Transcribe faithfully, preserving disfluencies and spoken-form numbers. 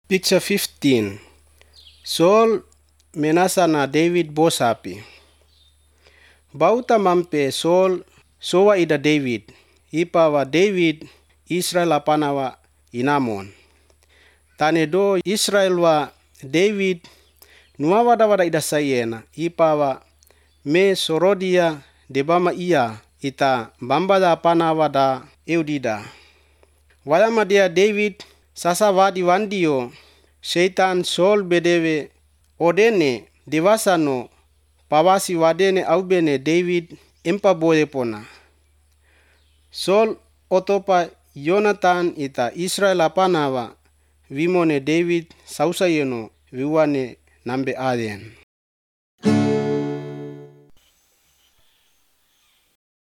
Picture fifteen. Saul menasa na David bosapi. Bauta mampe Saul sowa ida David. Ipawa David Israel apanawa inamon. Tane do Israel wa David nuawada wada ida sayena. Ipawa me sorodia debama iya ita bambada apanawa da eudida. Wayama dia David sasa wadi wandio Seitan Saul bedewe odene dewasano pawasi wadene aubene David empa boye pona. Saul otopa Jonathan ita Israel apanawa vimone David sausa yeno viwane nambe aden.